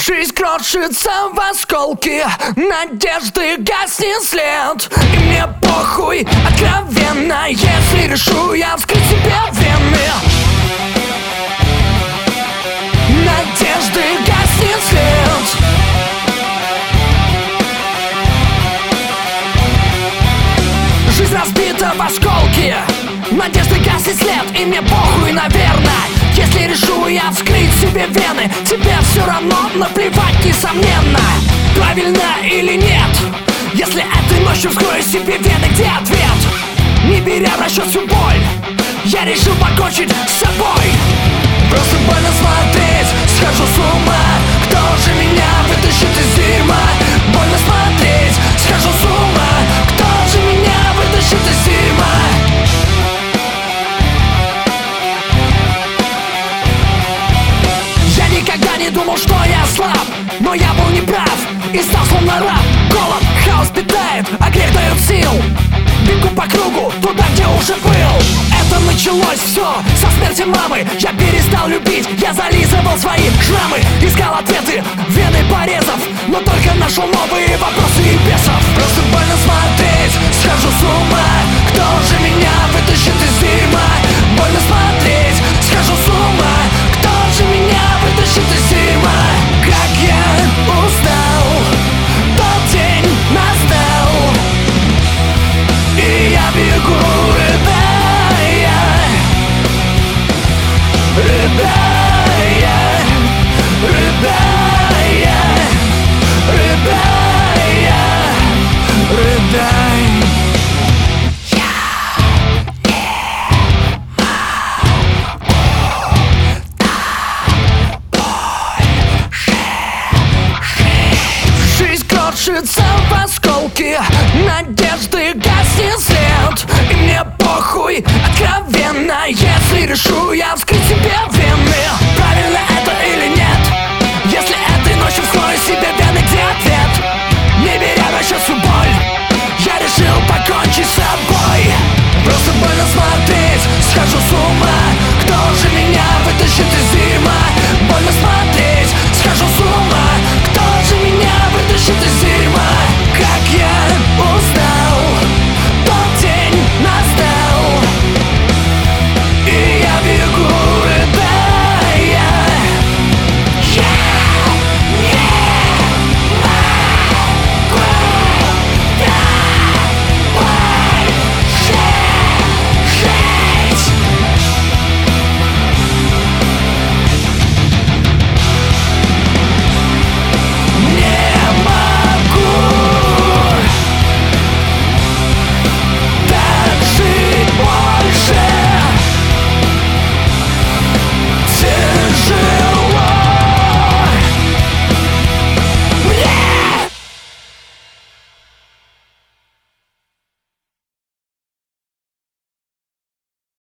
Жизнь крошится в осколки, надежды гаснет след. И мне похуй откровенно, если решу я вскрыть себе вены. Надежды гаснет след. Жизнь разбита в осколки, надежды гаснет след. И мне похуй, наверное, если решу я вскрыть себе вены. Тебе все равно наплевать, несомненно, правильно или нет. Если этой ночью вскрою себе вены, где ответ? Не беря в расчет всю боль, я решил покончить с собой. Просто больно смотреть, схожу с ума. Кто же меня вытащит из дерьма? Больно смотреть, схожу с ума. Кто же меня вытащит из дерьма? Я никогда не думал, что я слаб, но я был неправ и стал словно раб. Голод, хаос питает, а грех дает сил. Бегу по кругу, туда, где уже был. Это началось все со смерти мамы. Я перестал любить, я зализывал свои шрамы. Искал ответы, вены порезов, но только нашел новые вопросы и бесов. Просто больно смотреть, схожу с ума. Кто же меня вытащит из дерьма? Больно смотреть, схожу с ума. Кто же меня вытащит из дерьма? Как я устал, тот день настал, и я бегу, рыдая, рыдая, рыдая, рыдая, рыдай. Жизнь крошится в осколки, надежды гаснет след. И мне похуй откровенно, если решу я вскрыть себе вены. Правильно это или нет? Если этой ночью вскрою себе вены, где ответ? Не беря в расчет всю боль, я решил покончить с собой. Просто больно смотреть, схожу с ума.